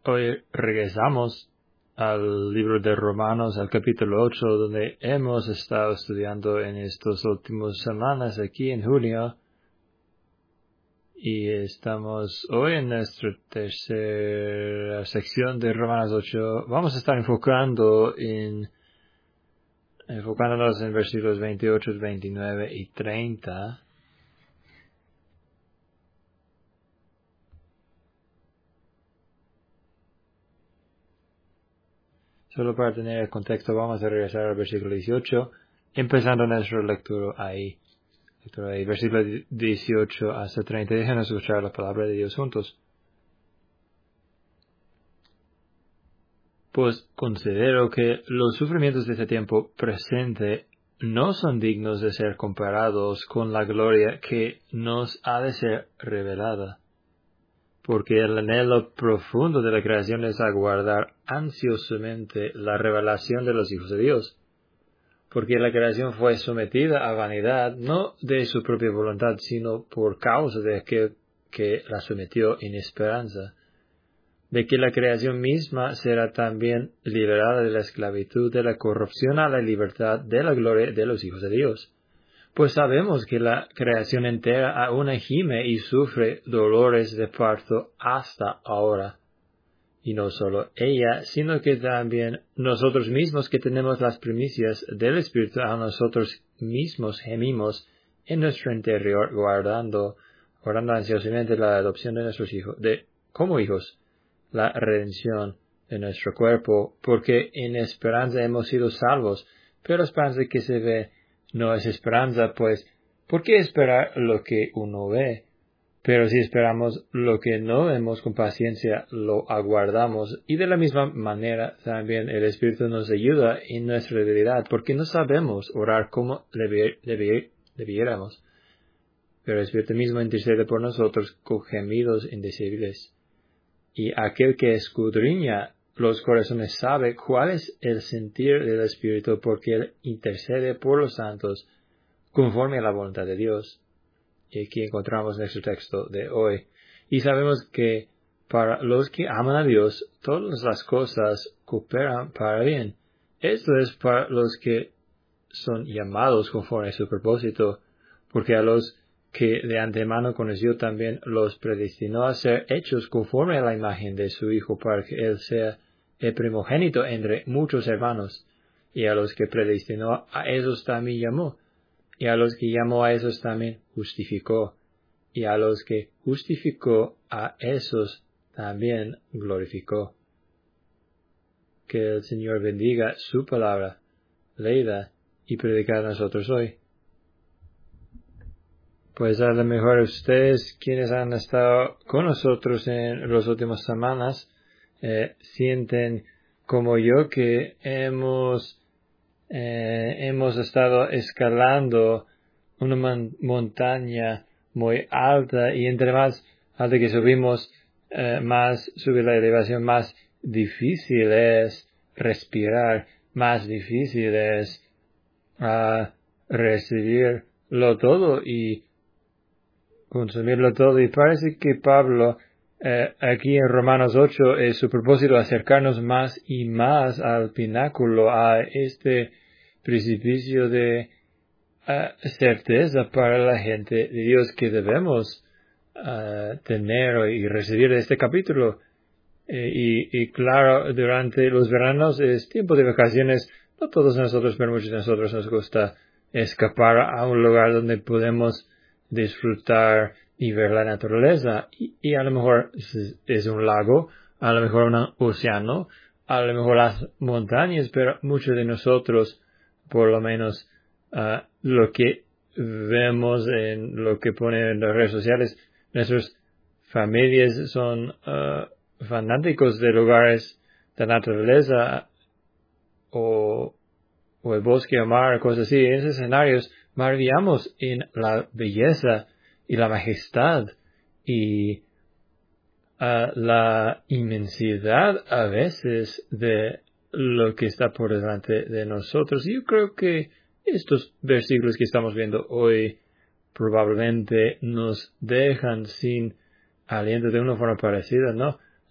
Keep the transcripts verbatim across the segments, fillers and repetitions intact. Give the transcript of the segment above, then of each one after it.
Hoy regresamos al libro de Romanos, al capítulo ocho, donde hemos estado estudiando en estas últimas semanas aquí en junio. Y estamos hoy en nuestra tercera sección de Romanos ocho. Vamos a estar enfocando en, enfocándonos en versículos veintiocho, veintinueve y treinta. Solo para tener el contexto, vamos a regresar al versículo dieciocho, empezando nuestra lectura ahí. Lectura ahí, versículo dieciocho hasta treinta. Déjenos escuchar la palabra de Dios juntos. Pues considero que los sufrimientos de este tiempo presente no son dignos de ser comparados con la gloria que nos ha de ser revelada. Porque el anhelo profundo de la creación es aguardar ansiosamente la revelación de los hijos de Dios. Porque la creación fue sometida a vanidad, no de su propia voluntad, sino por causa de aquel que la sometió en esperanza, de que la creación misma será también liberada de la esclavitud de la corrupción a la libertad de la gloria de los hijos de Dios. Pues sabemos que la creación entera aún gime y sufre dolores de parto hasta ahora. Y no solo ella, sino que también nosotros mismos que tenemos las primicias del Espíritu, a nosotros mismos gemimos en nuestro interior, guardando, guardando ansiosamente la adopción de nuestros hijos, de, como hijos, la redención de nuestro cuerpo, porque en esperanza hemos sido salvos. Pero la esperanza que se ve no es esperanza, pues, ¿por qué esperar lo que uno ve? Pero si esperamos lo que no vemos con paciencia, lo aguardamos. Y de la misma manera también el Espíritu nos ayuda en nuestra debilidad, porque no sabemos orar como debi- debi- debiéramos. Pero el Espíritu mismo intercede por nosotros con gemidos indecibles. Y aquel que escudriña los corazones sabe cuál es el sentir del Espíritu, porque él intercede por los santos conforme a la voluntad de Dios. Y aquí encontramos nuestro texto de hoy. Y sabemos que para los que aman a Dios, todas las cosas cooperan para bien. Esto es para los que son llamados conforme a su propósito, porque a los que de antemano conoció también los predestinó a ser hechos conforme a la imagen de su Hijo, para que Él sea el primogénito entre muchos hermanos. Y a los que predestinó, a esos también llamó. Y a los que llamó, a esos también justificó. Y a los que justificó, a esos también glorificó. Que el Señor bendiga su palabra, leída y predicada a nosotros hoy. Pues a lo mejor ustedes, quienes han estado con nosotros en las últimas semanas, eh, sienten como yo que hemos Eh, hemos estado escalando una man- montaña muy alta, y entre más alta que subimos, eh, más sube la elevación, más difícil es respirar, más difícil es uh, recibirlo todo y consumirlo todo. Y parece que Pablo Eh, aquí en Romanos ocho es su propósito acercarnos más y más al pináculo, a este precipicio de uh, certeza para la gente de Dios que debemos uh, tener y recibir de este capítulo. Eh, y, y claro, durante los veranos es tiempo de vacaciones. No todos nosotros, pero muchos de nosotros nos gusta escapar a un lugar donde podemos disfrutar y ver la naturaleza, y, y a lo mejor es, es un lago, a lo mejor un océano, a lo mejor las montañas, pero muchos de nosotros, por lo menos uh, lo que vemos en lo que ponen en las redes sociales, nuestras familias son uh, fanáticos de lugares de naturaleza o, o el bosque o mar, cosas así. En esos escenarios maravillamos en la belleza y la majestad y uh, la inmensidad a veces de lo que está por delante de nosotros. Y yo creo que estos versículos que estamos viendo hoy probablemente nos dejan sin aliento de una forma parecida, ¿no?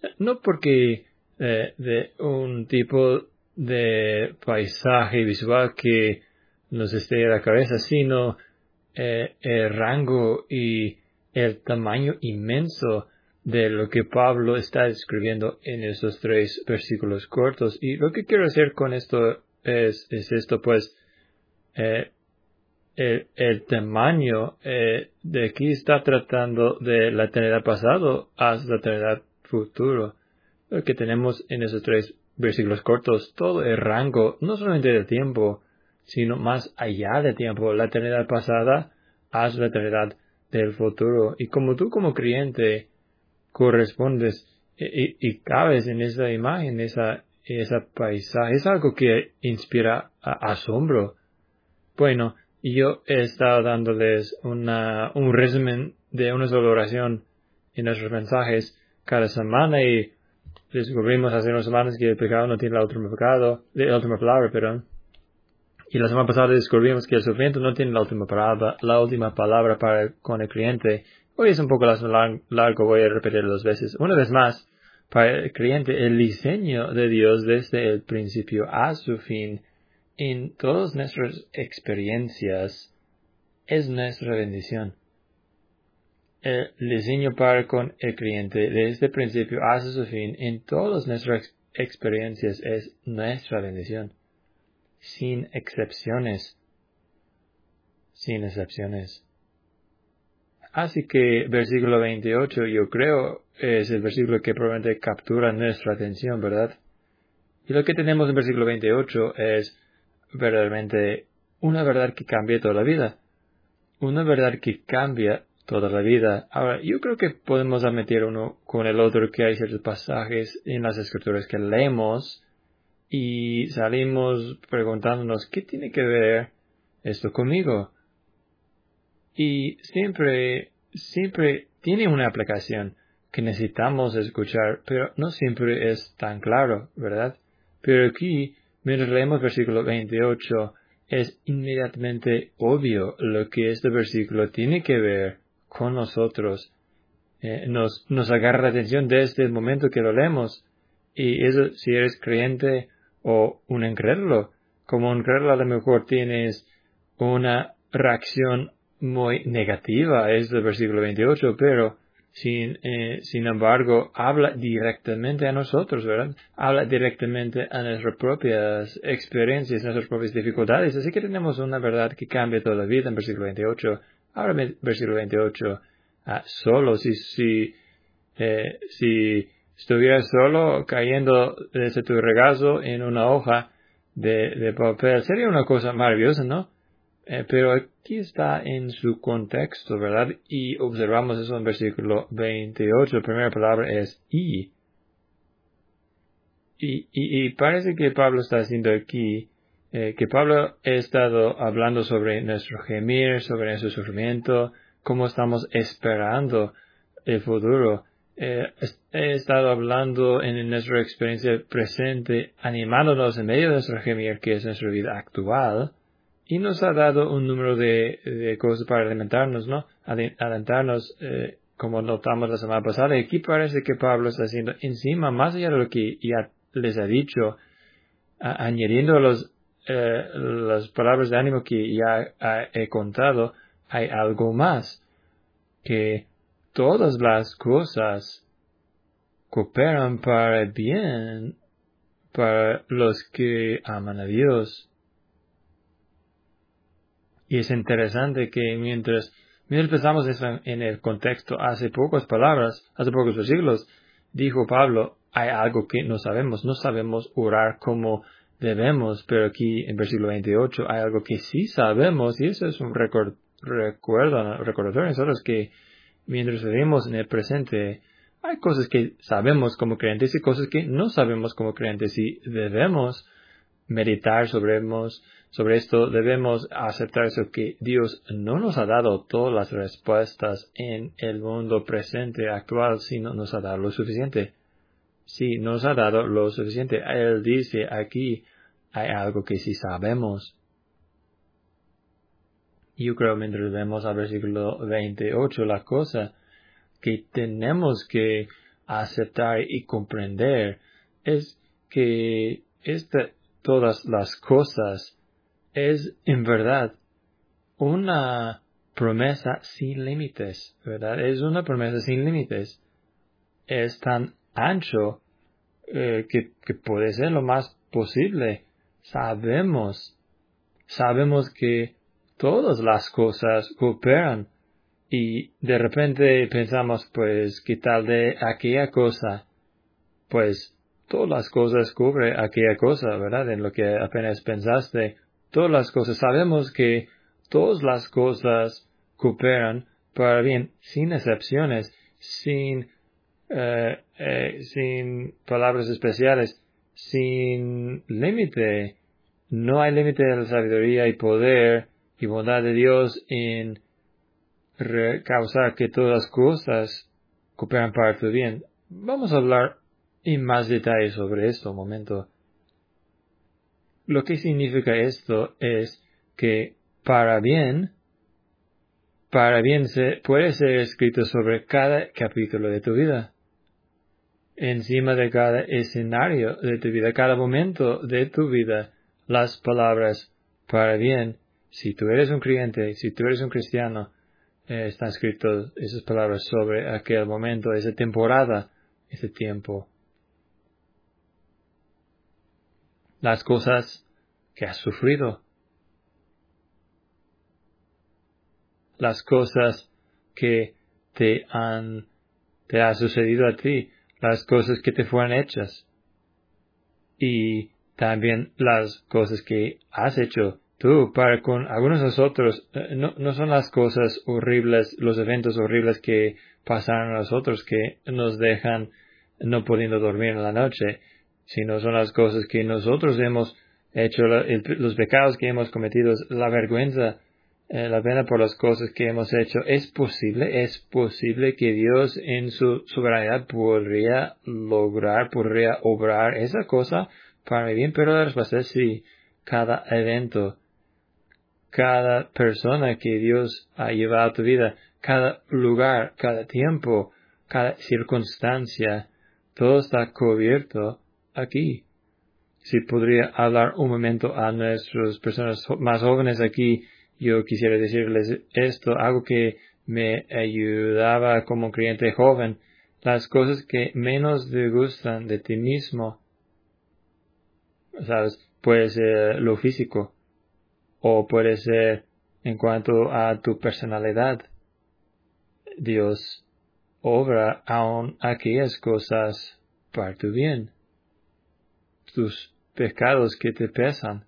No porque eh, de un tipo de paisaje visual que nos esté a la cabeza, sino eh, el rango y el tamaño inmenso de lo que Pablo está describiendo en esos tres versículos cortos. Y lo que quiero hacer con esto es, es esto, pues, eh, el, el tamaño eh, de aquí está tratando de la eternidad pasado hasta la eternidad futuro. Lo que tenemos en esos tres versículos cortos, todo el rango, no solamente de tiempo, sino más allá de tiempo, la eternidad pasada hasta la eternidad del futuro. Y como tú como creyente correspondes y, y, y cabes en esa imagen, esa, esa paisaje, es algo que inspira a, asombro. Bueno, yo he estado dándoles una, un resumen de una sola oración en nuestros mensajes cada semana y descubrimos hace unas semanas que el pecado no tiene la última pecado, la última palabra, perdón. Y la semana pasada descubrimos que el sufrimiento no tiene la última palabra, la última palabra para con el creyente. Hoy es un poco largo, voy a repetirlo dos veces. Una vez más, para el creyente, el diseño de Dios desde el principio a su fin en todas nuestras experiencias es nuestra bendición. El diseño para con el creyente desde el principio hasta su fin en todas nuestras experiencias es nuestra bendición. Sin excepciones. Sin excepciones. Así que versículo veintiocho, yo creo, es el versículo que probablemente captura nuestra atención, ¿verdad? Y lo que tenemos en versículo veintiocho es verdaderamente una verdad que cambia toda la vida. Una verdad que cambia toda la vida. Ahora, yo creo que podemos admitir uno con el otro que hay ciertos pasajes en las escrituras que leemos y salimos preguntándonos, ¿qué tiene que ver esto conmigo? Y siempre, siempre tiene una aplicación que necesitamos escuchar, pero no siempre es tan claro, ¿verdad? Pero aquí, mientras leemos versículo veintiocho, es inmediatamente obvio lo que este versículo tiene que ver con nosotros. Eh, nos, nos agarra la atención desde el momento que lo leemos. Y eso, si eres creyente o un incrédulo, como un incrédulo a lo mejor tienes una reacción muy negativa a este versículo veintiocho, pero sin, eh, sin embargo habla directamente a nosotros, ¿verdad? Habla directamente a nuestras propias experiencias, nuestras propias dificultades. Así que tenemos una verdad que cambia toda la vida en versículo veintiocho. Ahora, versículo veintiocho, ah, solo si, si, eh, si estuvieras solo cayendo desde tu regazo en una hoja de, de papel, sería una cosa maravillosa, ¿no? Eh, pero aquí está en su contexto, ¿verdad? Y observamos eso en versículo veintiocho. La primera palabra es y. Y, y, y parece que Pablo está haciendo aquí, eh, que Pablo ha estado hablando sobre nuestro gemir, sobre nuestro sufrimiento, cómo estamos esperando el futuro. Eh, he estado hablando en nuestra experiencia presente, animándonos en medio de nuestro gemir, que es nuestra vida actual. Y nos ha dado un número de, de cosas para alimentarnos, ¿no? Alentarnos, eh, como notamos la semana pasada. Y aquí parece que Pablo está haciendo encima, más allá de lo que ya les ha dicho, a, añadiendo los, eh, las palabras de ánimo que ya ha, he contado, hay algo más. Que todas las cosas cooperan para el bien para los que aman a Dios. Y es interesante que mientras, mientras pensamos eso en el contexto, hace pocas palabras, hace pocos versículos, dijo Pablo, hay algo que no sabemos, no sabemos orar como debemos, pero aquí en versículo veintiocho hay algo que sí sabemos, y eso es un record, recuerdo, recordatorio a nosotros que mientras vivimos en el presente, hay cosas que sabemos como creyentes y cosas que no sabemos como creyentes, y debemos meditar sobre, sobre esto, debemos aceptar eso, que Dios no nos ha dado todas las respuestas en el mundo presente actual, sino nos ha dado lo suficiente. Sí, nos ha dado lo suficiente. Él dice aquí, hay algo que sí sabemos. Yo creo, mientras vemos al versículo veintiocho, la cosa que tenemos que aceptar y comprender es que esta, todas las cosas es en verdad una promesa sin límites, ¿verdad? Es una promesa sin límites. Es tan ancho eh, que, que puede ser lo más posible. Sabemos, sabemos que todas las cosas cooperan y de repente pensamos, pues, ¿qué tal de aquella cosa? Pues, todas las cosas cubre aquella cosa, ¿verdad? En lo que apenas pensaste, todas las cosas. Sabemos que todas las cosas cooperan para bien, sin excepciones, sin, eh, eh, sin palabras especiales, sin límite. No hay límite de la sabiduría y poder y bondad de Dios en causar que todas las cosas cooperan para tu bien. Vamos a hablar en más detalle sobre esto un momento. Lo que significa esto es que para bien, para bien se puede ser escrito sobre cada capítulo de tu vida, encima de cada escenario de tu vida, cada momento de tu vida, las palabras para bien. Si tú eres un creyente, si tú eres un cristiano, eh, están escritas esas palabras sobre aquel momento, esa temporada, ese tiempo. Las cosas que has sufrido, las cosas que te han, te ha sucedido a ti, las cosas que te fueron hechas y también las cosas que has hecho tú para con algunos de nosotros. Eh, no, no son las cosas horribles, los eventos horribles que pasaron a nosotros que nos dejan no pudiendo dormir en la noche, sino son las cosas que nosotros hemos hecho, la, el, los pecados que hemos cometido, la vergüenza, eh, la pena por las cosas que hemos hecho. Es posible, es posible que Dios en su soberanía podría lograr, podría obrar esa cosa para mi bien, pero la respuesta es sí. Cada evento, cada persona que Dios ha llevado a tu vida, cada lugar, cada tiempo, cada circunstancia, todo está cubierto aquí. Si podría hablar un momento a nuestras personas más jóvenes aquí, yo quisiera decirles esto, algo que me ayudaba como creyente joven, las cosas que menos te gustan de ti mismo, ¿sabes? Puede ser lo físico, o puede ser en cuanto a tu personalidad. Dios obra aún aquellas cosas para tu bien. Tus pecados que te pesan,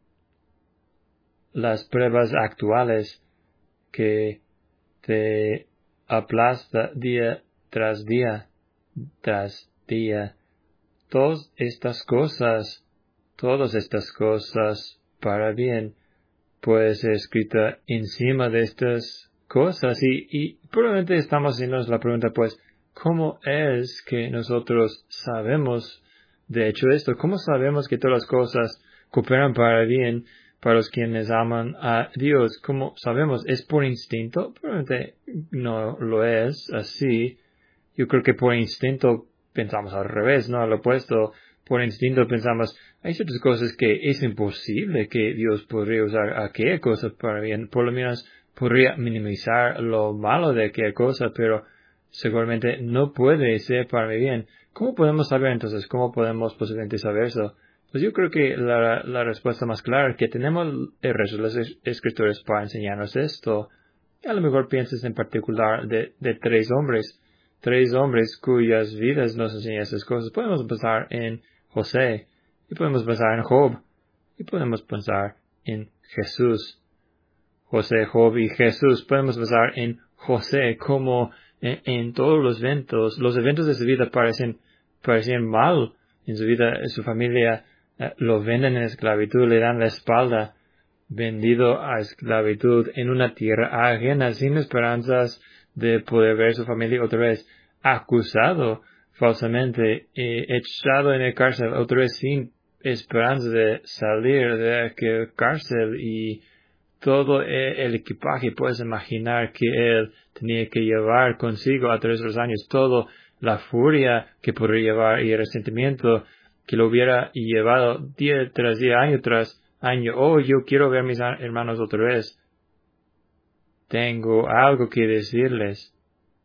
las pruebas actuales que te aplasta día tras día, tras día, todas estas cosas, todas estas cosas para bien, puede ser escrita encima de estas cosas y, y probablemente estamos haciéndonos la pregunta, pues, ¿cómo es que nosotros sabemos de hecho esto? ¿Cómo sabemos que todas las cosas cooperan para bien para los quienes aman a Dios? ¿Cómo sabemos? ¿Es por instinto? Probablemente no lo es así. Yo creo que por instinto pensamos al revés, ¿no? Al opuesto. Por instinto pensamos, hay ciertas cosas que es imposible que Dios podría usar aquella cosa para bien. Por lo menos podría minimizar lo malo de aquella cosa, pero seguramente no puede ser para mi bien. ¿Cómo podemos saber entonces? ¿Cómo podemos posiblemente saber eso? Pues yo creo que la, la respuesta más clara es que tenemos el resto de las escrituras para enseñarnos esto. Y a lo mejor piensas en particular de, de tres hombres, tres hombres cuyas vidas nos enseñan estas cosas. Podemos pensar en José, y podemos pensar en Job, y podemos pensar en Jesús. José, Job y Jesús. Podemos pensar en José como en, en todos los eventos, los eventos de su vida parecen, parecían mal en su vida, en su familia, eh, lo venden en esclavitud, le dan la espalda, vendido a esclavitud en una tierra ajena, sin esperanzas de poder ver su familia otra vez, acusado falsamente, eh, echado en el cárcel otra vez sin esperanza de salir de aquel cárcel y todo el equipaje, puedes imaginar que él tenía que llevar consigo a través de los años, todo la furia que podría llevar y el resentimiento que lo hubiera llevado día tras día, año tras año. Oh, yo quiero ver a mis hermanos otra vez. Tengo algo que decirles.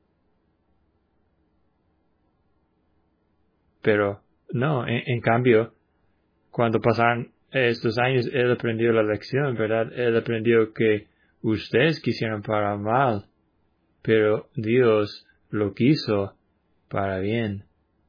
Pero no, en, en cambio, cuando pasaron estos años, él aprendió la lección, ¿verdad? Él aprendió que ustedes quisieron para mal, pero Dios lo quiso para bien.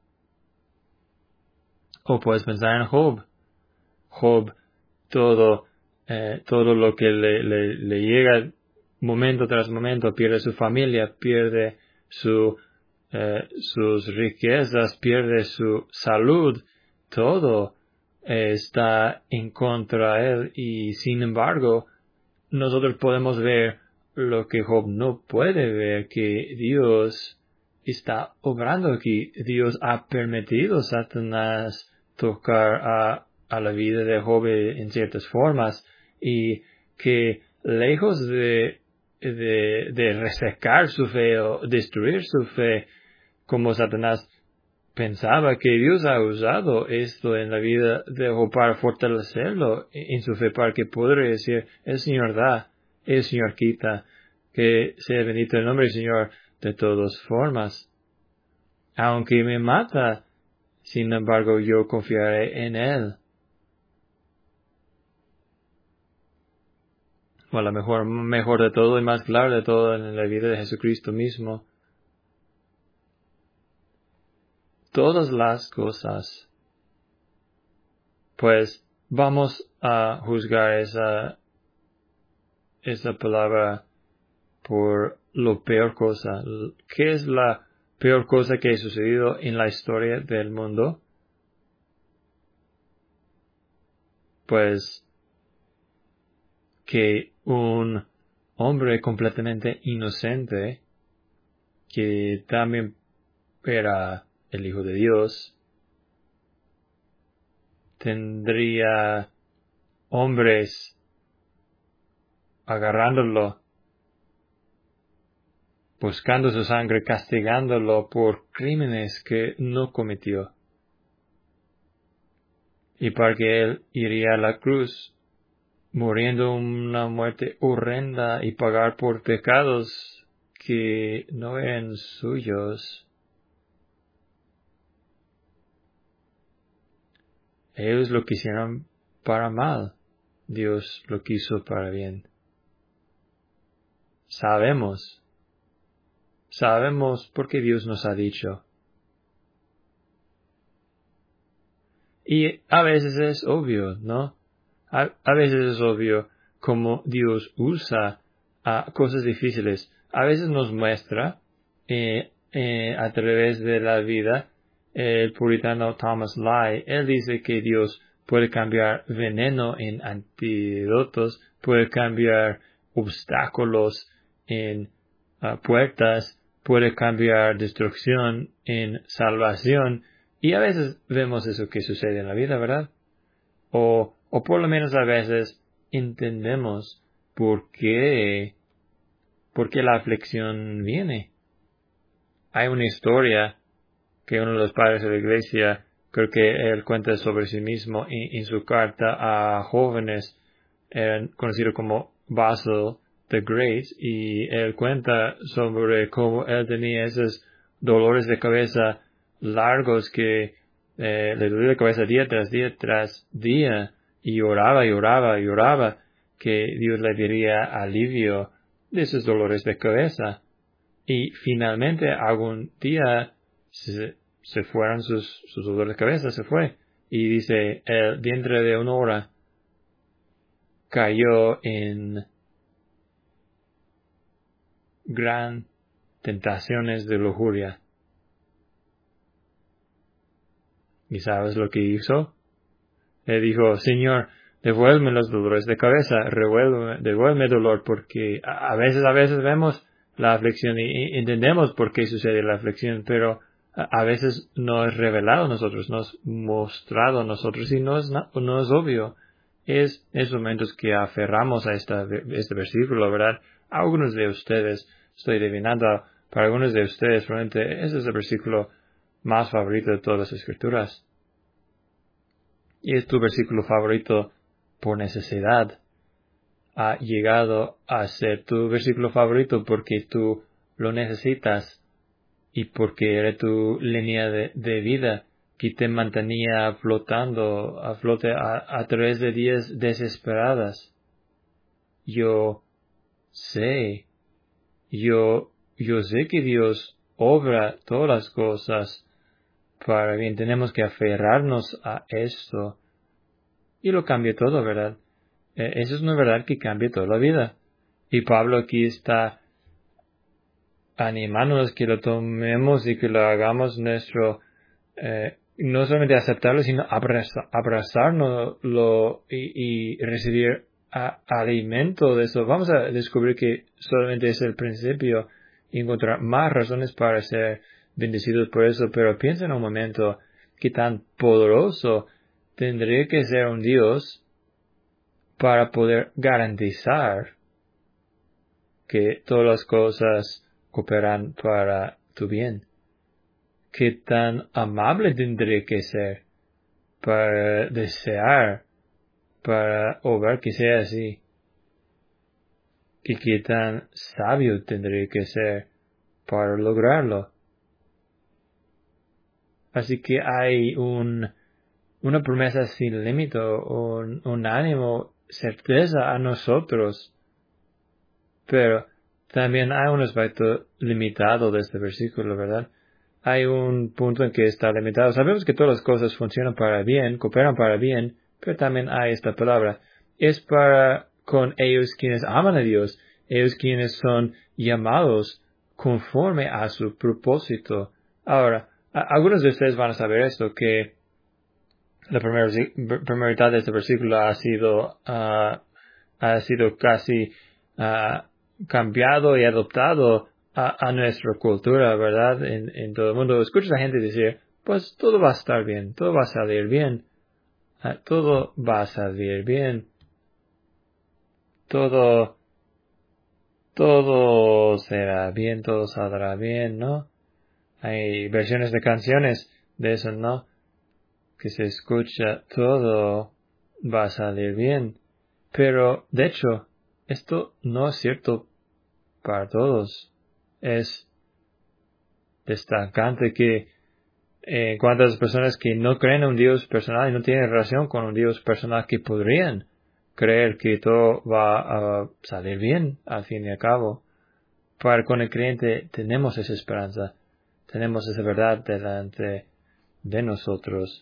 O puedes pensar en Job. Job, todo, eh, todo lo que le, le, le llega momento tras momento, pierde su familia, pierde su, eh, sus riquezas, pierde su salud, todo eh, está en contra de él, y sin embargo, nosotros podemos ver lo que Job no puede ver, que Dios está obrando aquí. Dios ha permitido a Satanás tocar a, a la vida de Job en ciertas formas, y que lejos de, de, de resecar su fe o destruir su fe, como Satanás pensaba, que Dios ha usado esto en la vida de Job para fortalecerlo en su fe, para que pueda decir, el Señor da, el Señor quita, que sea bendito el nombre del Señor de todas formas. Aunque me mata, sin embargo, yo confiaré en Él. O a lo mejor, mejor de todo y más claro de todo en la vida de Jesucristo mismo. Todas las cosas. Pues vamos a juzgar esa, esa palabra por lo peor cosa. ¿Qué es la peor cosa que ha sucedido en la historia del mundo? Pues que un hombre completamente inocente, que también era el Hijo de Dios, tendría hombres agarrándolo, buscando su sangre, castigándolo por crímenes que no cometió. Y para que él iría a la cruz, muriendo una muerte horrenda y pagar por pecados que no eran suyos. Ellos lo quisieron para mal. Dios lo quiso para bien. Sabemos. Sabemos porque Dios nos ha dicho. Y a veces es obvio, ¿no? A, a veces es obvio cómo Dios usa a cosas difíciles. A veces nos muestra eh, eh, a través de la vida. El puritano Thomas Lye, él dice que Dios puede cambiar veneno en antídotos, puede cambiar obstáculos en uh, puertas, puede cambiar destrucción en salvación. Y a veces vemos eso que sucede en la vida, ¿verdad? O, o por lo menos a veces entendemos por qué, por qué la aflicción viene. Hay una historia que uno de los padres de la iglesia, creo que él cuenta sobre sí mismo en, en su carta a jóvenes, eh, conocido como Basil the Great, y él cuenta sobre cómo él tenía esos dolores de cabeza largos que eh, le dolía la cabeza día tras día tras día, y oraba y oraba y oraba que Dios le diera alivio de esos dolores de cabeza. Y finalmente algún día se, se fueron sus, sus dolores de cabeza, se fue. Y dice, él dentro de una hora cayó en gran tentaciones de lujuria. ¿Y sabes lo que hizo? Le dijo, Señor, devuélveme los dolores de cabeza, revuélveme, devuélveme dolor, porque a, a veces, a veces vemos la aflicción y, y entendemos por qué sucede la aflicción, pero a, a veces no es revelado a nosotros, no es mostrado a nosotros, y no es, no, no es obvio. Es esos momentos que aferramos a esta, este versículo, ¿verdad? Algunos de ustedes, estoy adivinando, para algunos de ustedes, realmente ese es el versículo más favorito de todas las escrituras. Y es tu versículo favorito por necesidad. Ha llegado a ser tu versículo favorito porque tú lo necesitas y porque era tu línea de, de vida que te mantenía flotando a flote a, a través de días desesperadas. Yo sé, yo, yo sé que Dios obra todas las cosas para bien. Tenemos que aferrarnos a esto y lo cambia todo, ¿verdad? Eh, eso es una verdad que cambia toda la vida. Y Pablo aquí está animándonos que lo tomemos y que lo hagamos nuestro, eh, no solamente aceptarlo, sino abraza, abrazarnoslo y, y recibir a, alimento de eso. Vamos a descubrir que solamente es el principio y encontrar más razones para ser bendecidos por eso. Pero piensa en un momento que tan poderoso tendría que ser un Dios para poder garantizar que todas las cosas cooperan para tu bien. Qué tan amable tendría que ser para desear, para obrar que sea así. Y qué tan sabio tendría que ser para lograrlo. Así que hay un, una promesa sin límite, un, un ánimo, certeza a nosotros. Pero también hay un aspecto limitado de este versículo, ¿verdad? Hay un punto en que está limitado. Sabemos que todas las cosas funcionan para bien, cooperan para bien, pero también hay esta palabra. Es para con ellos quienes aman a Dios, ellos quienes son llamados conforme a su propósito. Ahora, a- algunos de ustedes van a saber esto, que la primera, primera mitad de este versículo ha sido, uh, ha sido casi uh, cambiado y adoptado a, a nuestra cultura, ¿verdad? En, en todo el mundo. Escuchas a gente decir, pues todo va a estar bien, todo va a salir bien, uh, todo va a salir bien, todo, todo será bien, todo saldrá bien, ¿no? Hay versiones de canciones de eso, ¿no? Que se escucha, todo va a salir bien. Pero, de hecho, esto no es cierto para todos. Es destacante que en eh, cuanto a las personas que no creen en un Dios personal y no tienen relación con un Dios personal, que podrían creer que todo va a salir bien al fin y al cabo. Para con el creyente tenemos esa esperanza, tenemos esa verdad delante de nosotros.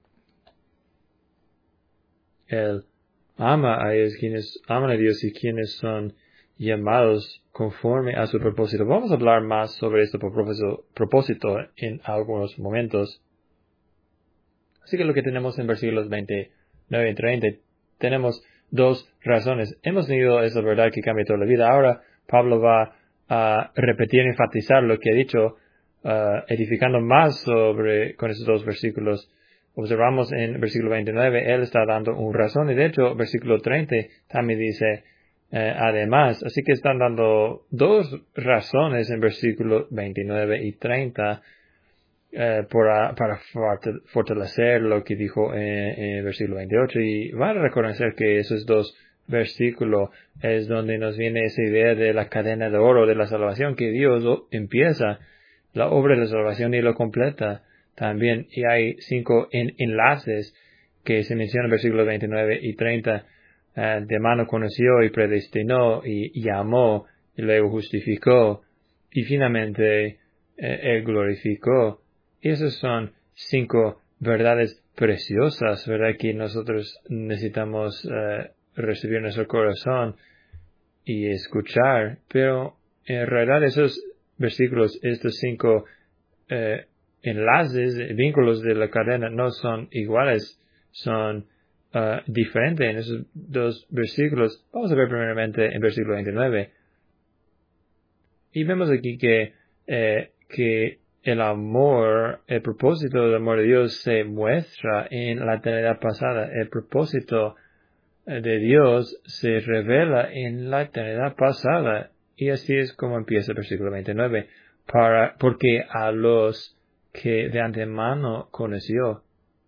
Él ama a ellos quienes aman a Dios y quienes son llamados conforme a su propósito. Vamos a hablar más sobre este propósito, propósito en algunos momentos. Así que lo que tenemos en versículos veintinueve y treinta, tenemos dos razones. Hemos tenido esa verdad que cambia toda la vida. Ahora Pablo va a repetir y enfatizar lo que ha dicho, uh, edificando más sobre con esos dos versículos. Observamos en versículo veintinueve, él está dando una razón, y de hecho, versículo treinta también dice, eh, además, así que están dando dos razones en versículo veintinueve y treinta, eh, para, para fortalecer lo que dijo en, en el versículo veintiocho, y van a reconocer que esos dos versículos es donde nos viene esa idea de la cadena de oro de la salvación, que Dios empieza la obra de la salvación y lo completa también. Y hay cinco en, enlaces que se mencionan en versículos veintinueve y treinta. Uh, de mano conoció y predestinó y llamó y luego justificó y finalmente eh, él glorificó. Y esas son cinco verdades preciosas, ¿verdad? Que nosotros necesitamos uh, recibir en nuestro corazón y escuchar. Pero en realidad esos versículos, estos cinco eh, enlaces, vínculos de la cadena no son iguales, son uh, diferentes en esos dos versículos. Vamos a ver primeramente en versículo veintinueve. Y vemos aquí que, eh, que el amor, el propósito del amor de Dios se muestra en la eternidad pasada. El propósito de Dios se revela en la eternidad pasada. Y así es como empieza el versículo veintinueve. Para, porque a los que de antemano conoció.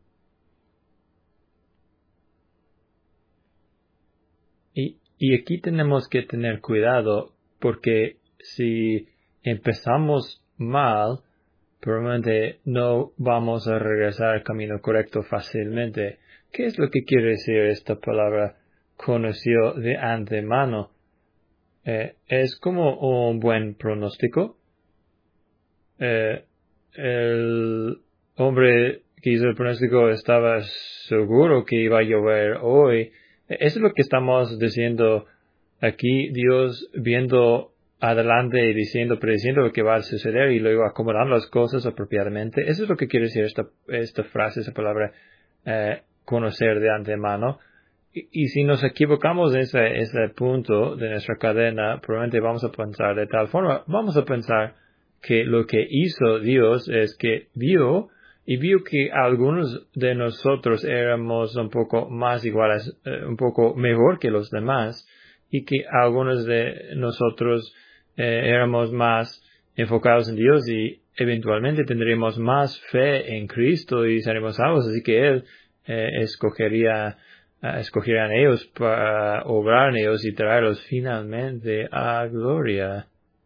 Y, y aquí tenemos que tener cuidado, porque si empezamos mal, probablemente no vamos a regresar al camino correcto fácilmente. ¿Qué es lo que quiere decir esta palabra conoció de antemano? Eh, es como un buen pronóstico. Eh, el hombre que hizo el pronóstico estaba seguro que iba a llover hoy. Eso es lo que estamos diciendo aquí, Dios viendo adelante y diciendo, prediciendo lo que va a suceder y luego acomodando las cosas apropiadamente. Eso es lo que quiere decir esta, esta frase, esa palabra, eh, conocer de antemano. Y, y si nos equivocamos en ese, ese punto de nuestra cadena, probablemente vamos a pensar de tal forma, vamos a pensar que lo que hizo Dios es que vio y vio que algunos de nosotros éramos un poco más iguales, eh, un poco mejor que los demás, y que algunos de nosotros eh, éramos más enfocados en Dios y eventualmente tendríamos más fe en Cristo y seremos salvos, así que Él eh, escogería, uh, escogerían ellos para obrar en ellos y traerlos finalmente a gloria.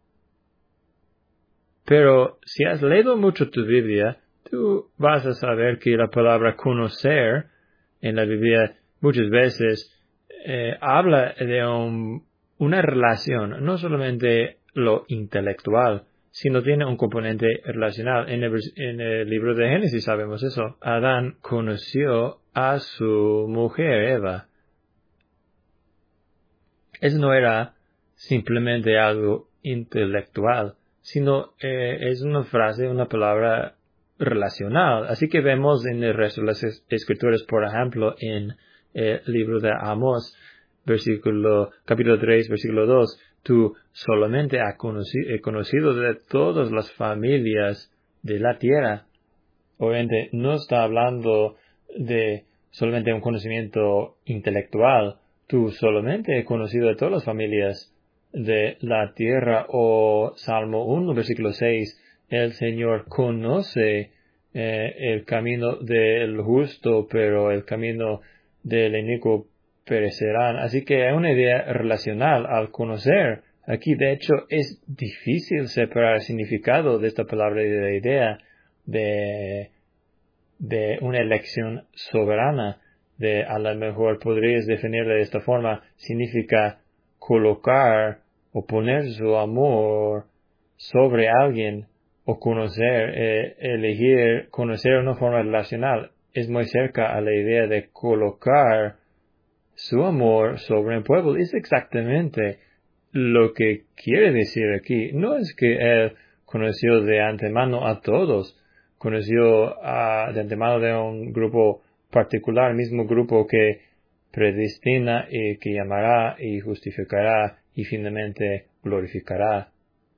Pero si has leído mucho tu Biblia, tú vas a saber que la palabra conocer en la Biblia muchas veces eh, habla de un, una relación, no solamente lo intelectual, sino tiene un componente relacional. En el, en el libro de Génesis sabemos eso. Adán conoció a su mujer Eva. Eso no era simplemente algo intelectual, sino eh, es una frase, una palabra relacional. Así que vemos en el resto de las escrituras, por ejemplo, en el libro de Amós, versículo, capítulo tres, versículo dos, tú solamente has conocido, conocido de todas las familias de la tierra. Obviamente no está hablando de solamente un conocimiento intelectual. Tú solamente has conocido de todas las familias de la tierra. O Salmo uno, versículo seis, el Señor conoce eh, el camino del justo, pero el camino del inicuo perecerán. Así que hay una idea relacional al conocer. Aquí, de hecho, es difícil separar el significado de esta palabra y de la idea de, de una elección soberana. De, a lo mejor podrías definirla de esta forma, significa colocar o poner su amor sobre alguien, o conocer, eh, elegir, conocer de una forma relacional. Es muy cerca a la idea de colocar su amor sobre el pueblo. Es exactamente lo que quiere decir aquí. No es que él conoció de antemano a todos, conoció a, de antemano de un grupo particular, el mismo grupo que predestina y que llamará y justificará y finalmente glorificará.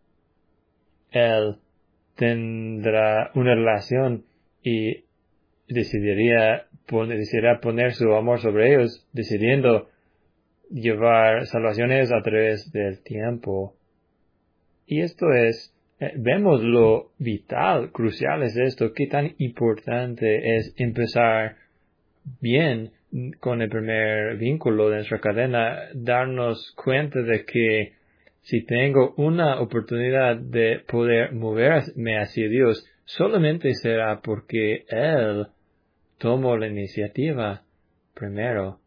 Él tendrá una relación y decidiría poner, decidirá poner su amor sobre ellos, decidiendo llevar salvaciones a través del tiempo. Y esto es, eh, vemos lo vital, crucial es esto, qué tan importante es empezar bien con el primer vínculo de nuestra cadena, darnos cuenta de que si tengo una oportunidad de poder moverme hacia Dios, solamente será porque Él tomó la iniciativa primero.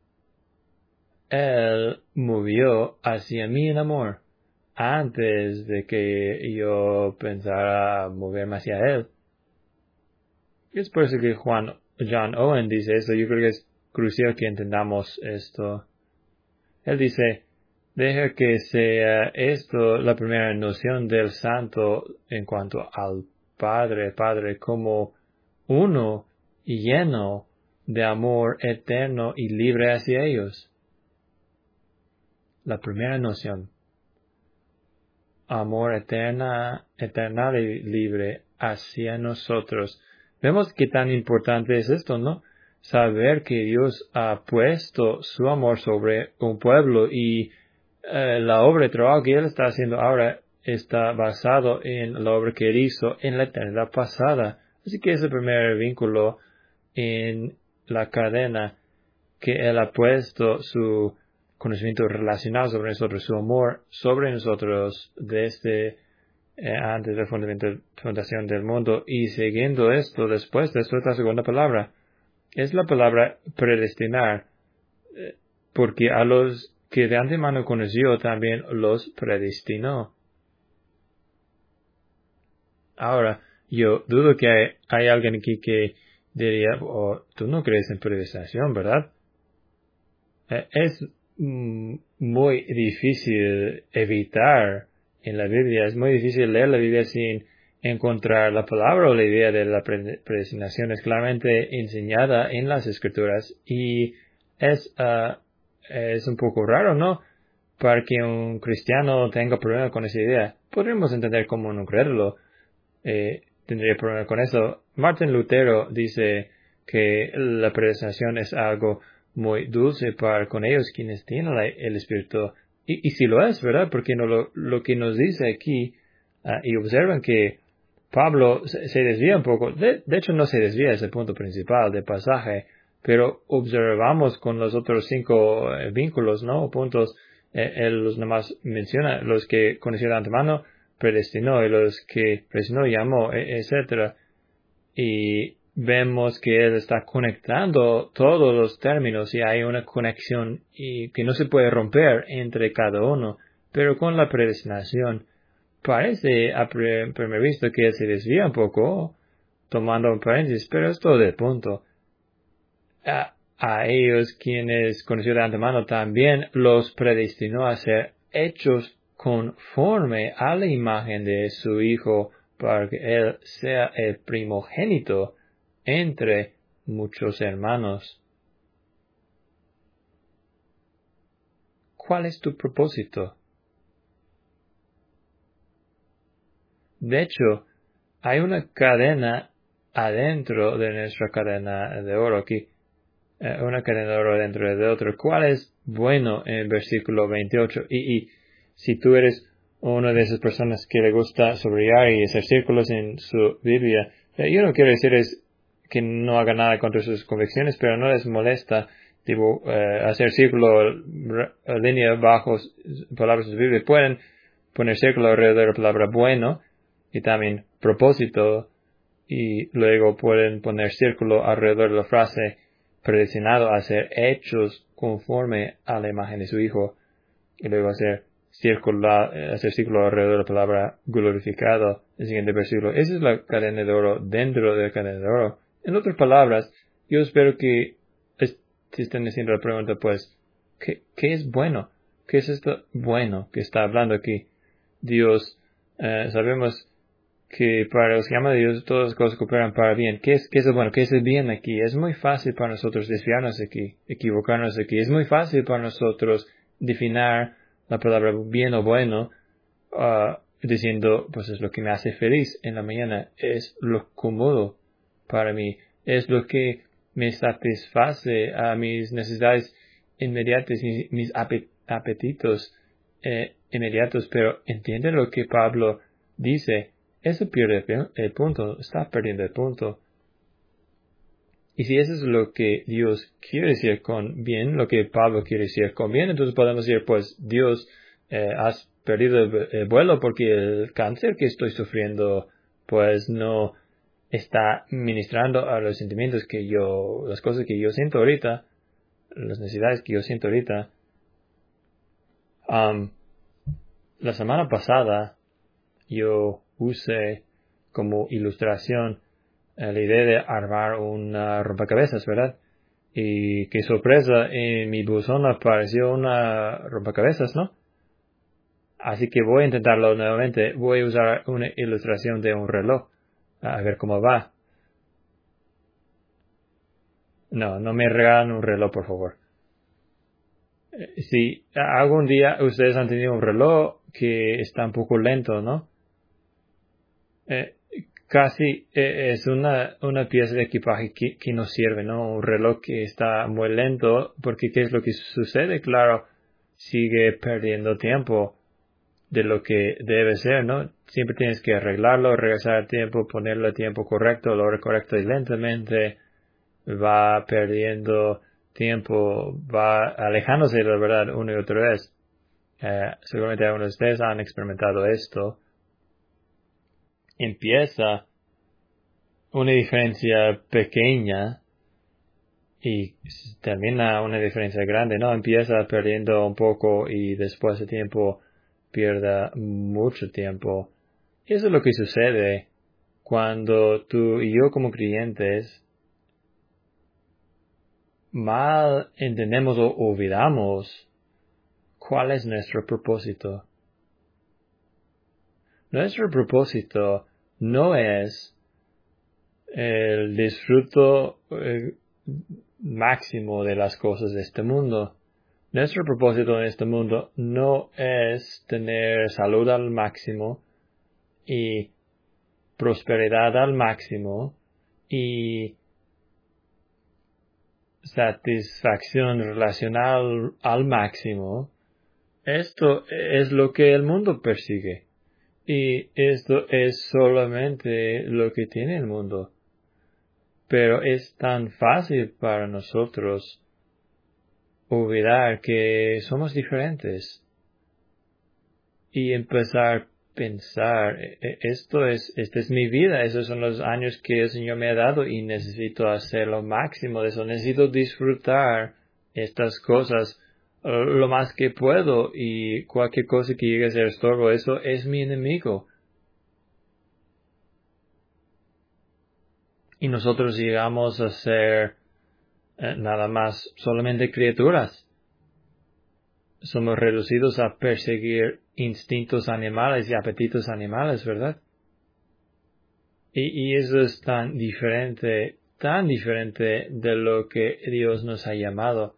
Él movió hacia mí en amor antes de que yo pensara moverme hacia Él. Y es por eso que Juan, John Owen dice esto. Yo creo que es crucial que entendamos esto. Él dice, deja que sea esto la primera noción del santo en cuanto al Padre, Padre como uno y lleno de amor eterno y libre hacia ellos. La primera noción. Amor eterna, eternal y libre hacia nosotros. Vemos qué tan importante es esto, ¿no? Saber que Dios ha puesto su amor sobre un pueblo y eh, la obra de trabajo que Él está haciendo ahora está basado en la obra que él hizo en la eternidad pasada. Así que es el primer vínculo en la cadena que él ha puesto su conocimiento relacional sobre nosotros, su amor sobre nosotros desde eh, antes de la fundamento- fundación del mundo. Y siguiendo esto, después de esto, esta segunda palabra es la palabra predestinar, eh, porque a los que de antemano conoció también los predestinó. Ahora, yo dudo que hay, hay alguien aquí que diría, oh, tú no crees en predestinación, ¿verdad? Eh, es mm, muy difícil evitar en la Biblia, es muy difícil leer la Biblia sin encontrar la palabra o la idea de la pre- predestinación. Es claramente enseñada en las Escrituras y es, ah, es un poco raro, ¿no? Para que un cristiano tenga problema con esa idea. Podríamos entender cómo no creerlo. Eh, tendría problema con eso. Martín Lutero dice que la predestinación es algo muy dulce para con ellos quienes tienen la- el Espíritu. Y, y si lo es, ¿verdad? Porque no lo, lo que nos dice aquí, ah, y observan que Pablo se, se desvía un poco, de, de hecho no se desvía, es el punto principal del pasaje, pero observamos con los otros cinco eh, vínculos, ¿no? Puntos, eh, él los nomás menciona, los que conoció de antemano, predestinó, y los que predestinó llamó, e- etcétera. Y vemos que él está conectando todos los términos y hay una conexión y que no se puede romper entre cada uno. Pero con la predestinación parece a pre- primer visto que él se desvía un poco, tomando un paréntesis, pero es todo el punto. A, a ellos quienes conoció de antemano también los predestinó a ser hechos conforme a la imagen de su Hijo, para que Él sea el primogénito entre muchos hermanos. ¿Cuál es tu propósito? De hecho, hay una cadena adentro de nuestra cadena de oro aquí. Eh, una cadena de oro dentro de otro. ¿Cuál es bueno en el versículo veintiocho? Y, y si tú eres una de esas personas que le gusta subrayar y hacer círculos en su Biblia, eh, yo no quiero decir es que no haga nada contra sus convicciones, pero no les molesta tipo, eh, hacer círculo, r- línea bajo palabras de su Biblia. Pueden poner círculo alrededor de la palabra bueno y también propósito, y luego pueden poner círculo alrededor de la frase predestinado a ser hechos conforme a la imagen de su Hijo, y luego hacer círculo, hacer círculo alrededor de la palabra glorificado, el siguiente versículo. Esa es la cadena de oro dentro de la cadena de oro. En otras palabras, yo espero que es- si estén haciendo la pregunta, pues, ¿qué, qué es bueno? ¿Qué es esto bueno que está hablando aquí? Dios, eh, sabemos que para los que aman a Dios todas las cosas cooperan para bien. ¿Qué es, qué es lo bueno? ¿Qué es el bien aquí? Es muy fácil para nosotros desviarnos aquí, equivocarnos aquí. Es muy fácil para nosotros definir la palabra bien o bueno, ah, diciendo, pues es lo que me hace feliz en la mañana, es lo cómodo para mí, es lo que me satisface a mis necesidades inmediatas, mis, mis ape- apetitos eh, inmediatos. Pero entiende lo que Pablo dice. Eso pierde el, el punto, está perdiendo el punto. Y si eso es lo que Dios quiere decir con bien, lo que Pablo quiere decir con bien, entonces podemos decir, pues, Dios, eh, has perdido el, el vuelo porque el cáncer que estoy sufriendo, pues, no está ministrando a los sentimientos que yo, las cosas que yo siento ahorita, las necesidades que yo siento ahorita. Um, la semana pasada, yo usé como ilustración eh, la idea de armar una rompecabezas, ¿verdad? Y qué sorpresa, en mi buzón apareció una rompecabezas, ¿no? Así que voy a intentarlo nuevamente. Voy a usar una ilustración de un reloj. A ver cómo va. No, no me regalan un reloj, por favor. Eh, Si algún día ustedes han tenido un reloj que está un poco lento, ¿no? Eh, Casi eh, es una, una pieza de equipaje que, que no sirve, ¿no? Un reloj que está muy lento, porque ¿qué es lo que sucede? Claro, sigue perdiendo tiempo. de lo que debe ser, ¿no? Siempre tienes que arreglarlo, regresar al tiempo, ponerlo al tiempo correcto, a la hora correcta, y lentamente va perdiendo tiempo, va alejándose de la verdad una y otra vez. Eh, seguramente algunos de ustedes han experimentado esto. Empieza una diferencia pequeña y termina una diferencia grande, ¿no? Empieza perdiendo un poco y después de tiempo pierda mucho tiempo. Y eso es lo que sucede cuando tú y yo como creyentes mal entendemos o olvidamos cuál es nuestro propósito. Nuestro propósito no es el disfruto eh, máximo de las cosas de este mundo. Nuestro propósito en este mundo no es tener salud al máximo y prosperidad al máximo y satisfacción relacional al máximo. Esto es lo que el mundo persigue. Y esto es solamente lo que tiene el mundo. Pero es tan fácil para nosotros olvidar que somos diferentes y empezar a pensar, esto es, esta es mi vida, esos son los años que el Señor me ha dado y necesito hacer lo máximo de eso, necesito disfrutar estas cosas lo más que puedo y cualquier cosa que llegue a ser estorbo, eso es mi enemigo. Y nosotros llegamos a ser eh, nada más solamente criaturas. Somos reducidos a perseguir instintos animales y apetitos animales, ¿verdad? Y, y eso es tan diferente, tan diferente de lo que Dios nos ha llamado.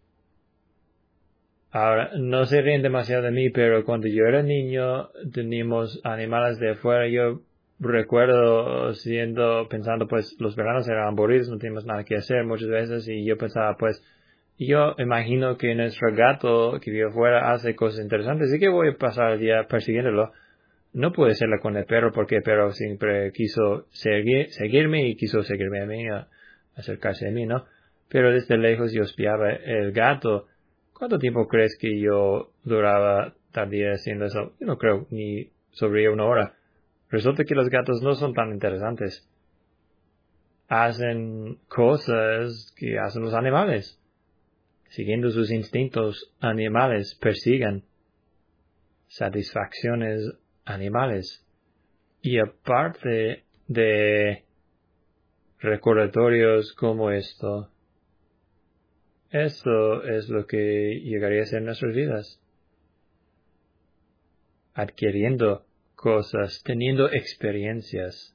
Ahora, no se ríen demasiado de mí, pero cuando yo era niño teníamos animales de afuera. Yo recuerdo siendo, pensando, pues, los veranos eran aburridos, no teníamos nada que hacer muchas veces, y yo pensaba, pues, yo imagino que nuestro gato que vive afuera hace cosas interesantes, así que voy a pasar el día persiguiéndolo. No pude hacerlo con el perro porque el perro siempre quiso seguir, seguirme y quiso seguirme a mí, a acercarse a mí, ¿no? Pero desde lejos yo espiaba el gato. ¿Cuánto tiempo crees que yo duraba tal día haciendo eso? Yo no creo ni sobre una hora. Resulta que los gatos no son tan interesantes. Hacen cosas que hacen los animales. Siguiendo sus instintos animales, persigan satisfacciones animales. Y aparte de recordatorios como esto, eso es lo que llegaría a ser nuestras vidas. Adquiriendo cosas, teniendo experiencias.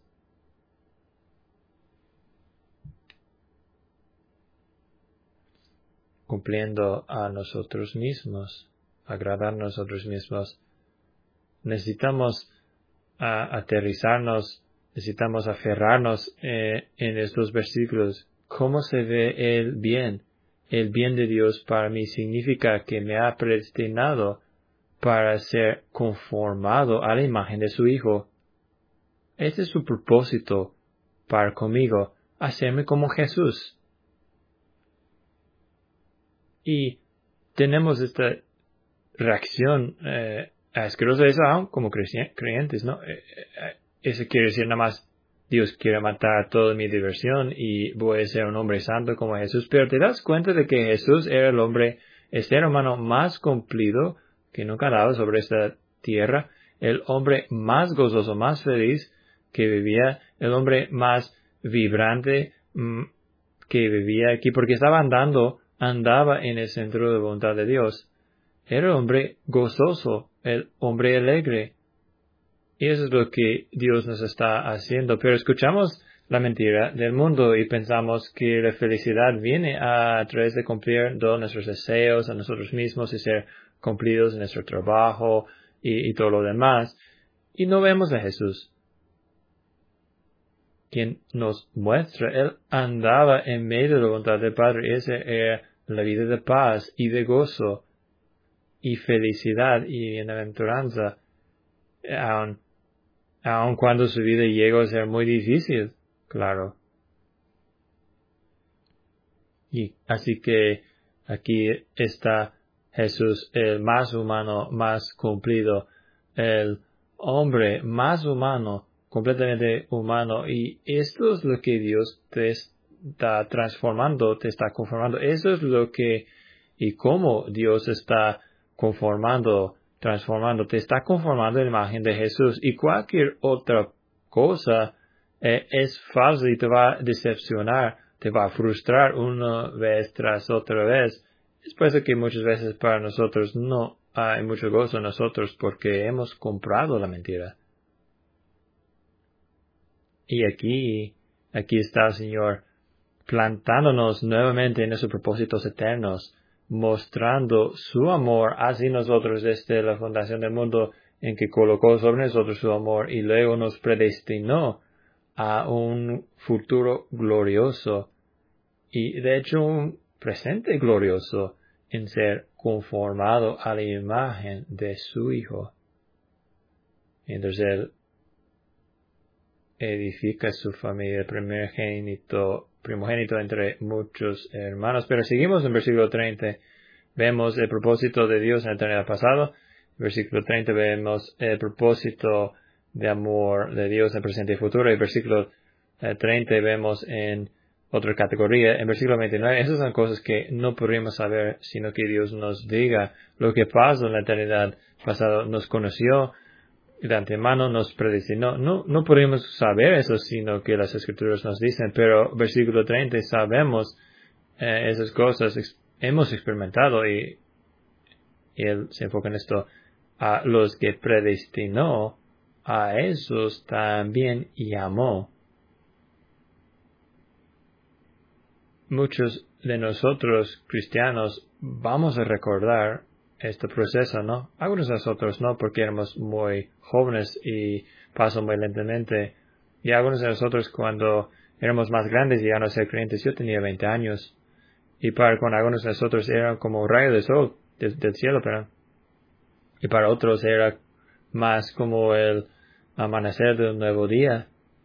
Cumpliendo a nosotros mismos, agradar a nosotros mismos. Necesitamos uh, aterrizarnos, necesitamos aferrarnos eh, en estos versículos. ¿Cómo se ve el bien? El bien de Dios para mí significa que me ha predestinado para ser conformado a la imagen de su Hijo. Este es su propósito para conmigo, hacerme como Jesús. Y tenemos esta reacción eh, asquerosa de eso aún como creyentes, ¿no? Eh, eh, eso quiere decir nada más, Dios quiere matar toda mi diversión y voy a ser un hombre santo como Jesús. Pero te das cuenta de que Jesús era el hombre, el ser humano más cumplido que nunca ha dado sobre esta tierra, el hombre más gozoso, más feliz que vivía, el hombre más vibrante mmm, que vivía aquí, porque estaba andando, andaba en el centro de voluntad de Dios. Era el hombre gozoso, el hombre alegre. Y eso es lo que Dios nos está haciendo. Pero escuchamos la mentira del mundo y pensamos que la felicidad viene a través de cumplir todos nuestros deseos a nosotros mismos y ser cumplidos en nuestro trabajo y, y todo lo demás. Y no vemos a Jesús, quien nos muestra. Él andaba en medio de la voluntad del Padre. Y esa era la vida de paz y de gozo y felicidad y bienaventuranza. aun, aun cuando su vida llegó a ser muy difícil, claro. Y así que aquí está Jesús, el más humano, más cumplido, el hombre más humano, completamente humano. Y esto es lo que Dios te está transformando, te está conformando. Eso es lo que y cómo Dios está conformando, transformando, te está conformando en la imagen de Jesús. Y cualquier otra cosa eh, es falso y te va a decepcionar, te va a frustrar una vez tras otra vez. Es por eso que muchas veces para nosotros no hay mucho gozo en nosotros porque hemos comprado la mentira. Y aquí, aquí está el Señor plantándonos nuevamente en esos propósitos eternos, mostrando su amor hacia nosotros desde la fundación del mundo en que colocó sobre nosotros su amor y luego nos predestinó a un futuro glorioso y de hecho un presente glorioso en ser conformado a la imagen de su Hijo. Entonces Él edifica su familia, primogénito, primogénito entre muchos hermanos. Pero seguimos en versículo treinta. Vemos el propósito de Dios en la eternidad pasada. En versículo treinta vemos el propósito de amor de Dios en presente y futuro. En versículo treinta vemos en otra categoría. En versículo veintinueve, esas son cosas que no podríamos saber, sino que Dios nos diga lo que pasó en la eternidad pasada. Nos conoció de antemano, nos predestinó. No, no podemos saber eso, sino que las Escrituras nos dicen, pero versículo treinta sabemos eh, esas cosas, ex- hemos experimentado y, y Él se enfoca en esto. A los que predestinó, a esos también llamó. Muchos de nosotros cristianos vamos a recordar este proceso, ¿no? Algunos de nosotros no, porque éramos muy jóvenes y pasó muy lentamente. Y algunos de nosotros cuando éramos más grandes y ya no ser creyentes, yo tenía veinte años. Y para cuando algunos de nosotros eran como un rayo de sol, de- del cielo, pero y para otros era más como el amanecer de un nuevo día.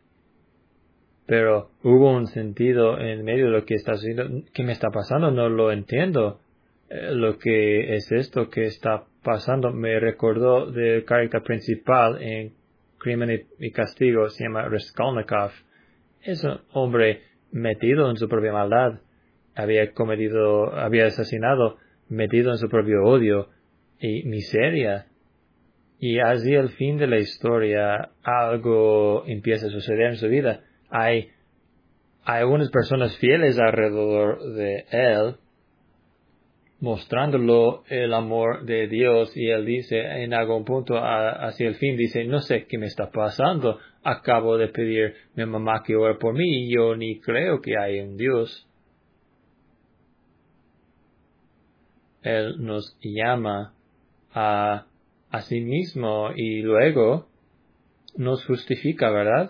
Pero hubo un sentido en medio de lo que está sucediendo. ¿Qué me está pasando? No lo entiendo. Eh, lo que es esto que está pasando me recordó del carácter principal en Crimen y, y Castigo, se llama Raskolnikov. Es un hombre metido en su propia maldad. Había cometido, había asesinado, metido en su propio odio y miseria. Y hacia el fin de la historia algo empieza a suceder en su vida. Hay, hay algunas personas fieles alrededor de él, mostrándolo el amor de Dios, y él dice en algún punto a, hacia el fin, dice, no sé qué me está pasando, acabo de pedir a mi mamá que ore por mí y yo ni creo que hay un Dios. Él nos llama a, a sí mismo y luego nos justifica, ¿verdad?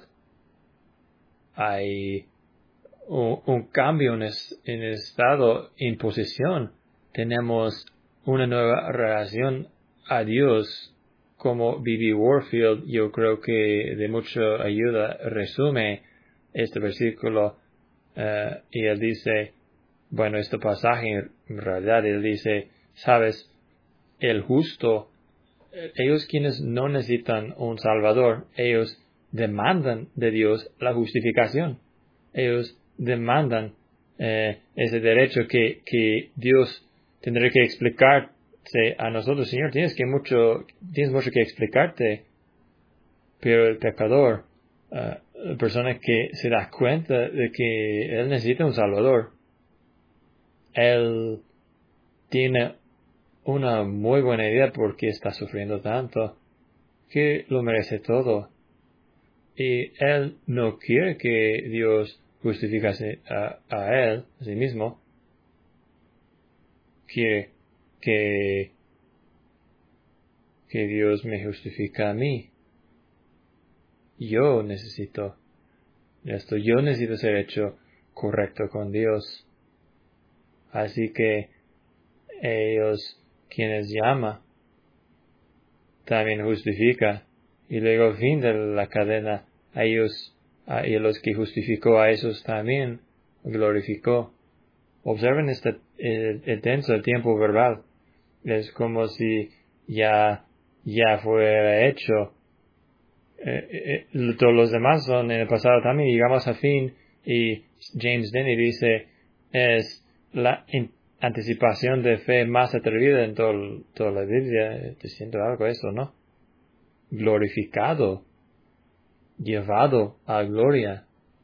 Hay un, un cambio en, es, en el estado, en posición. Tenemos una nueva relación a Dios. Como B B Warfield, yo creo que de mucha ayuda resume este versículo. Uh, y él dice, bueno, este pasaje en realidad, él dice, sabes, el justo, ellos quienes no necesitan un salvador, ellos demandan de Dios la justificación. Ellos demandan eh, ese derecho que, que Dios tendrá que explicarse a nosotros. Señor, tienes que mucho, tienes mucho que explicarte, pero el pecador, uh, la persona que se da cuenta de que él necesita un salvador, él tiene una muy buena idea porque está sufriendo tanto, que lo merece todo. Y él no quiere que Dios justificase a, a él, a sí mismo. Quiere que, que Dios me justifique a mí. Yo necesito esto. Yo necesito ser hecho correcto con Dios. Así que ellos, quienes llama, también justifica. y luego al fin de la cadena, a ellos, a, y a los que justificó, a esos también glorificó. Observen este, el, el tenso, el tiempo verbal. Es como si ya, ya fuera hecho. Eh, eh, todos los demás son en el pasado también. Llegamos a fin y James Denney dice, es la in, anticipación de fe más atrevida en todo, toda la Biblia. Te siento algo eso, ¿no? Glorificado, llevado a gloria.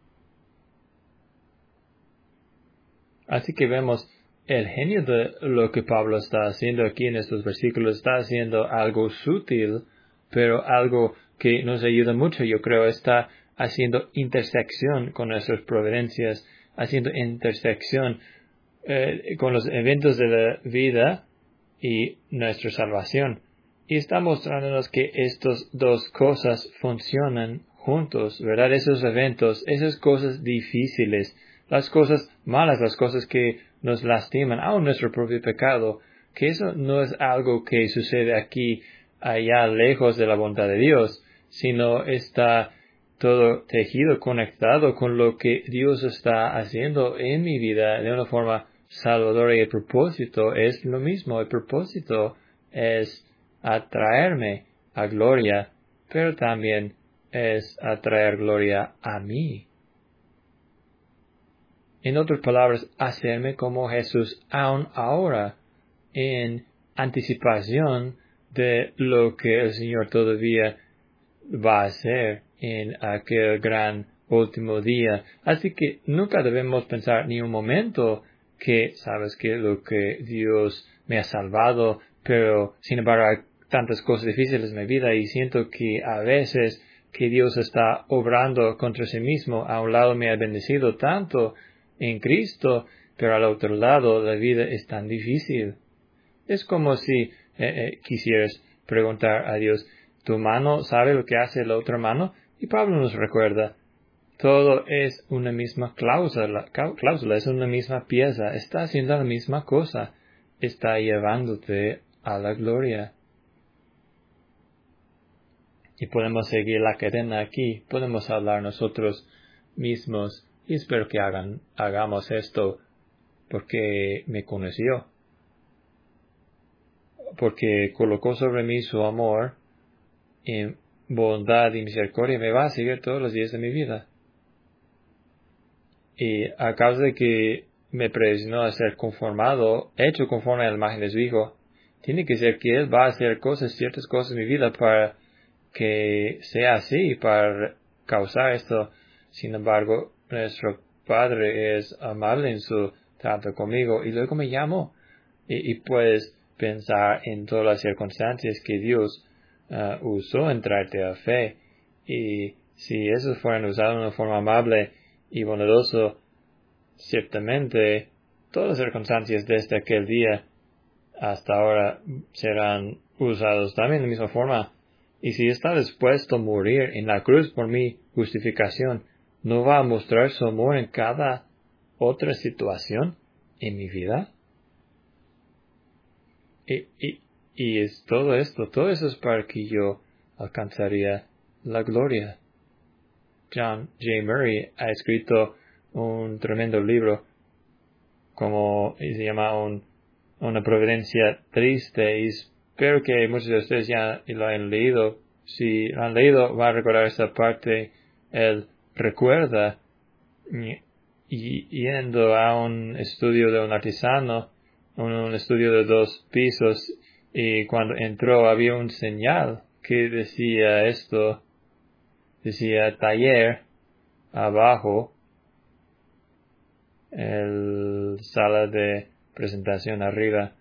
Así que vemos el genio de lo que Pablo está haciendo aquí en estos versículos. Está haciendo algo sutil, pero algo que nos ayuda mucho. Yo creo está haciendo intersección con nuestras providencias, haciendo intersección eh, con los eventos de la vida y nuestra salvación. Y está mostrándonos que estas dos cosas funcionan juntos, ¿verdad? Esos eventos, esas cosas difíciles, las cosas malas, las cosas que nos lastiman, aún nuestro propio pecado, que eso no es algo que sucede aquí, allá lejos de la voluntad de Dios, sino está todo tejido, conectado con lo que Dios está haciendo en mi vida de una forma salvadora, y el propósito es lo mismo. El propósito es atraerme a gloria, pero también es atraer gloria a mí. En otras palabras, hacerme como Jesús aún ahora, en anticipación de lo que el Señor todavía va a hacer en aquel gran último día. Así que nunca debemos pensar ni un momento que, sabes que lo que Dios me ha salvado, pero sin embargo hay tantas cosas difíciles en mi vida y siento que a veces que Dios está obrando contra sí mismo. A un lado me ha bendecido tanto en Cristo, pero al otro lado la vida es tan difícil. Es como si eh, eh, quisieras preguntar a Dios, ¿tu mano sabe lo que hace la otra mano? Y Pablo nos recuerda, todo es una misma cláusula, cláusula, es una misma pieza, está haciendo la misma cosa, está llevándote a la gloria. Y podemos seguir la cadena aquí, podemos hablar nosotros mismos, y espero que hagan, hagamos esto porque me conoció, porque colocó sobre mí su amor en bondad y misericordia, me va a seguir todos los días de mi vida. Y a causa de que me predestinó a ser conformado, hecho conforme a la imagen de su Hijo, tiene que ser que Él va a hacer cosas, ciertas cosas en mi vida para que sea así, para causar esto. Sin embargo, nuestro Padre es amable en su trato conmigo y luego me llamó. Y, y puedes pensar en todas las circunstancias que Dios uh, usó en traerte a fe. Y si esos fueran usados de una forma amable y bondadosa, ciertamente todas las circunstancias desde aquel día hasta ahora serán usados también de la misma forma. Y si está dispuesto a morir en la cruz por mi justificación, ¿no va a mostrar su amor en cada otra situación en mi vida? Y, y, y es todo esto, todo eso es para que yo alcanzaría la gloria. John J. Murray ha escrito un tremendo libro como se llama un, una providencia triste, y espero que muchos de ustedes ya lo han leído. Si lo han leído, va a recordar esta parte. Él recuerda y yendo a un estudio de un artesano, un, un estudio de dos pisos, y cuando entró había un señal que decía esto, decía taller abajo, el sala de presentación arriba.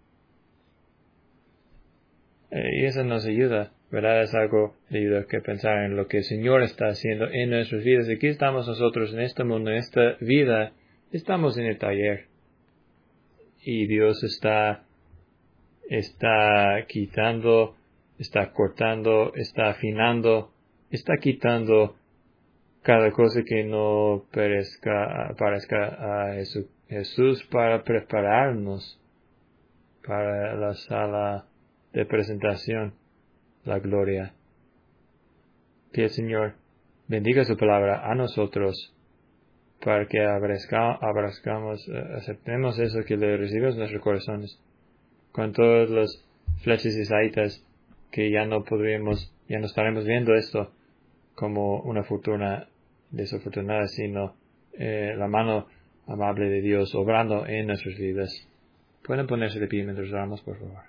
Eh, y eso nos ayuda, ¿verdad? Es algo de ayuda que pensar en lo que el Señor está haciendo en nuestras vidas. Aquí estamos nosotros en este mundo, en esta vida, estamos en el taller. Y Dios está, está quitando, está cortando, está afinando, está quitando cada cosa que no parezca, parezca a Jesús para prepararnos para la sala de presentación, la gloria. Que el Señor bendiga su palabra a nosotros para que abrazca- abrazcamos, eh, aceptemos eso, que le recibimos en nuestros corazones, con todas las flechas y saetas, que ya no podríamos, ya no estaremos viendo esto como una fortuna desafortunada, sino eh, la mano amable de Dios obrando en nuestras vidas. Pueden ponerse de pie mientras oramos, por favor.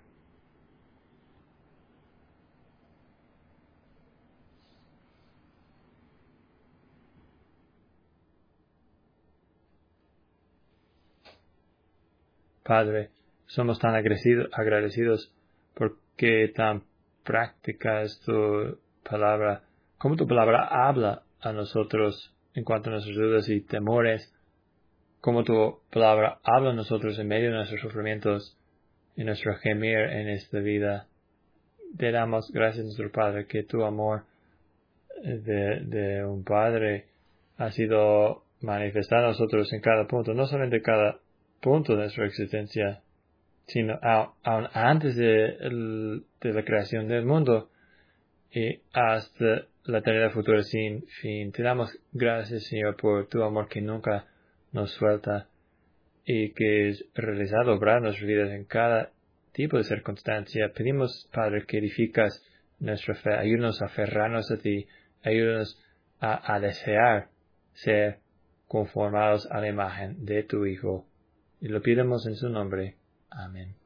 Padre, somos tan agradecido- agradecidos porque tan práctica es tu palabra, como tu palabra habla a nosotros en cuanto a nuestras dudas y temores, como tu palabra habla a nosotros en medio de nuestros sufrimientos y nuestro gemir en esta vida. Te damos gracias, nuestro Padre, que tu amor de, de un Padre ha sido manifestado a nosotros en cada punto, no solamente en cada punto de nuestra existencia, sino a- aún antes de, el- de la creación del mundo y hasta la eternidad futura sin fin. Te damos gracias, Señor, por tu amor que nunca nos suelta y que es realizado, obrar en nuestras vidas en cada tipo de circunstancia. Pedimos, Padre, que edificas nuestra fe, ayúdanos a aferrarnos a ti, ayúdanos a, a desear ser conformados a la imagen de tu Hijo. Y lo pidamos en su nombre. Amén.